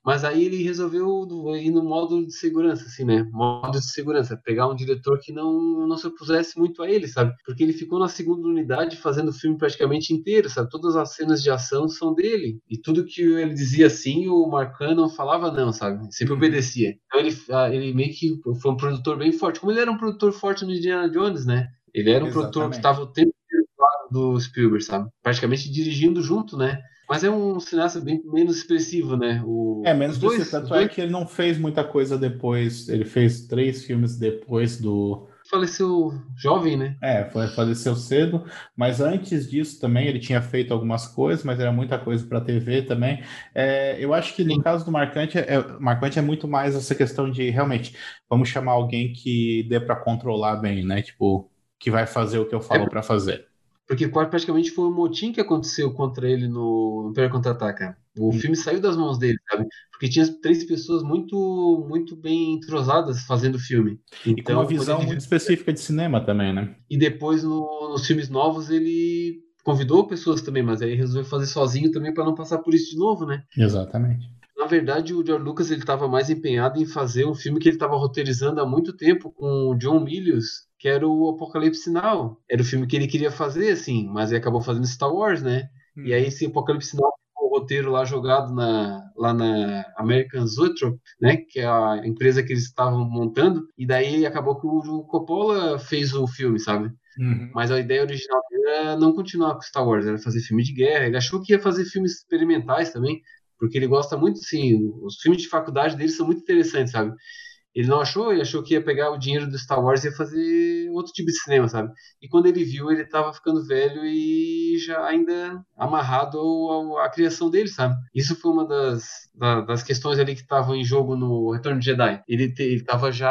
Mas aí ele resolveu ir no modo de segurança, assim, né? Modo de segurança, pegar um diretor que não, não se opusesse muito a ele, sabe? Porque ele ficou na segunda unidade fazendo o filme praticamente inteiro, sabe? Todas as cenas de ação são dele. E tudo que ele dizia assim, o Mark Hamill falava não, sabe? Sempre Uhum. obedecia. Então ele, ele meio que foi um produtor bem forte. Como ele era um produtor forte no Indiana Jones, né? Ele era um Exatamente. produtor que estava o tempo inteiro do lado do Spielberg, sabe? Praticamente dirigindo junto, né? Mas é um cineasta bem menos expressivo, né? O, É, menos os dois, expressivo. os Tanto é dois que ele não fez muita coisa depois. Ele fez três filmes depois do. faleceu jovem, né? É, foi, faleceu cedo, mas antes disso também ele tinha feito algumas coisas, mas era muita coisa para T V também. É, eu acho que no Sim. caso do Marcante, é, Marcante é muito mais essa questão de realmente, vamos chamar alguém que dê para controlar bem, né? Tipo, que vai fazer o que eu falo É para fazer. porque praticamente foi um motim que aconteceu contra ele no Império Contra-Ataca. O Hum. filme saiu das mãos dele, sabe? Porque tinha três pessoas muito, muito bem entrosadas fazendo o filme. E com uma Então, quando visão ele viu... muito específica de cinema também, né? E depois, no, nos filmes novos, ele convidou pessoas também, mas aí resolveu fazer sozinho também para não passar por isso de novo, né? Exatamente. Na verdade, o George Lucas ele estava mais empenhado em fazer um filme que ele estava roteirizando há muito tempo com o John Milius, que era o Apocalipse Now. Era o filme que ele queria fazer, assim, mas ele acabou fazendo Star Wars, né? Hum. E aí esse Apocalipse Now ficou o roteiro lá jogado na, lá na American Zoetrope, né? Que é a empresa que eles estavam montando. E daí acabou que o Coppola fez o filme, sabe? Uhum. Mas a ideia original dele era não continuar com Star Wars, era fazer filme de guerra. Ele achou que ia fazer filmes experimentais também, porque ele gosta muito, sim, os filmes de faculdade dele são muito interessantes, sabe? Ele não achou, ele achou que ia pegar o dinheiro do Star Wars e ia fazer outro tipo de cinema, sabe? E quando ele viu, ele estava ficando velho e já ainda amarrado ao, ao, à criação dele, sabe? Isso foi uma das, da, das questões ali que estavam em jogo no Retorno de Jedi. Ele estava já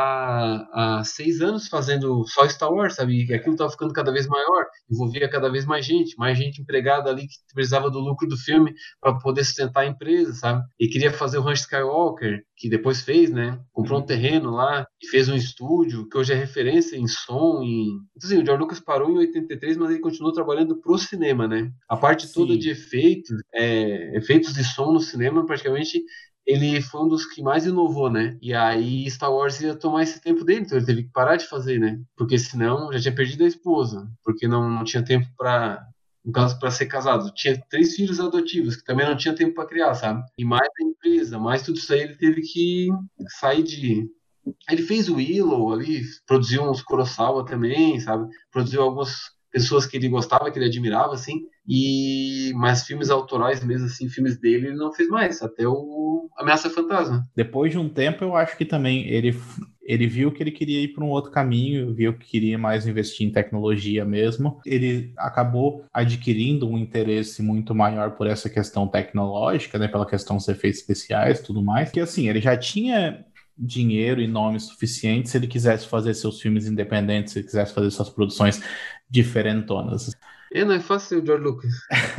há seis anos fazendo só Star Wars, sabe? E aquilo estava ficando cada vez maior, envolvia cada vez mais gente, mais gente empregada ali que precisava do lucro do filme para poder sustentar a empresa, sabe? E queria fazer o Ranch Skywalker, que depois fez, né? Comprou Uhum. um terreno lá e fez um estúdio que hoje é referência em som. Em... Então, assim, o George Lucas parou em oitenta e três, mas ele continuou trabalhando pro cinema, né? A parte toda Sim. de efeitos, é, efeitos de som no cinema, praticamente, ele foi um dos que mais inovou, né? E aí Star Wars ia tomar esse tempo dele, então ele teve que parar de fazer, né? Porque senão já tinha perdido a esposa, porque não, não tinha tempo para no caso, para ser casado. Tinha três filhos adotivos, que também não tinha tempo para criar, sabe? E mais a empresa, mais tudo isso aí, ele teve que sair de... Ele fez o Willow ali, produziu uns Kurosawa também, sabe? Produziu algumas pessoas que ele gostava, que ele admirava, assim. E... Mas filmes autorais mesmo, assim, filmes dele, ele não fez mais. Até o Ameaça Fantasma. Depois de um tempo, eu acho que também ele... Ele viu que ele queria ir para um outro caminho, viu que queria mais investir em tecnologia mesmo. Ele acabou adquirindo um interesse muito maior por essa questão tecnológica, né, pela questão dos efeitos especiais e tudo mais. Que assim, ele já tinha dinheiro e nome suficiente se ele quisesse fazer seus filmes independentes, se ele quisesse fazer suas produções diferentonas. É, não é fácil o George Lucas.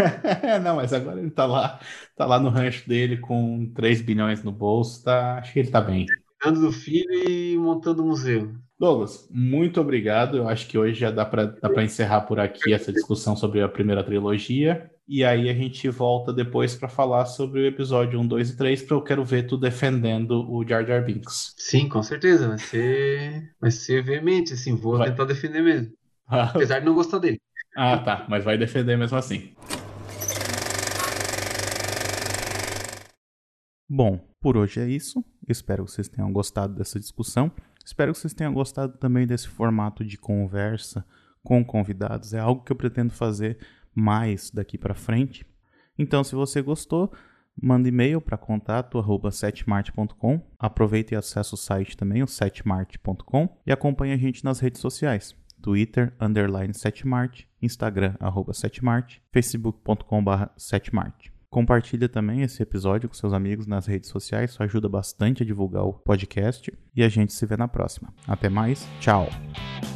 Não, mas agora ele tá lá, tá lá no rancho dele com três bilhões no bolso, tá, acho que ele tá bem. Cuidando do filho e montando o museu. Douglas, muito obrigado. Eu acho que hoje já dá para dá para encerrar por aqui essa discussão sobre a primeira trilogia. E aí a gente volta depois para falar sobre o episódio um, dois e três, porque eu quero ver tu defendendo o Jar Jar Binks. Sim, com certeza. Vai ser, vai ser veemente, assim. Vou Vai. tentar defender mesmo. Apesar de não gostar dele. Ah, tá. Mas vai defender mesmo assim. Bom, por hoje é isso. Espero que vocês tenham gostado dessa discussão. Espero que vocês tenham gostado também desse formato de conversa com convidados. É algo que eu pretendo fazer mais daqui para frente. Então, se você gostou, manda e-mail para contato arroba setmart ponto com. Aproveita e acessa o site também, o setmart ponto com. E acompanhe a gente nas redes sociais. Twitter, underline setmart, Instagram, arroba setmart, facebook ponto com barra setmart. Compartilha também esse episódio com seus amigos nas redes sociais, isso ajuda bastante a divulgar o podcast. E a gente se vê na próxima. Até mais, tchau!